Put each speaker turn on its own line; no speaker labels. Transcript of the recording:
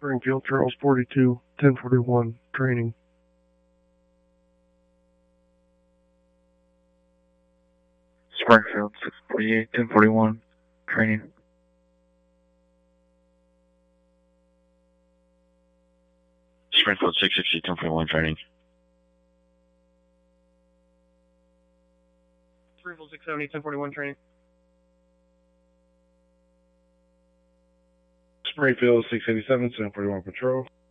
Springfield, Charles 42, 1041, training.
Springfield, 648, 1041, training. Springfield, 660, 1041, training.
Springfield, 670, 1041, training.
Springfield, 687, 1041, patrol.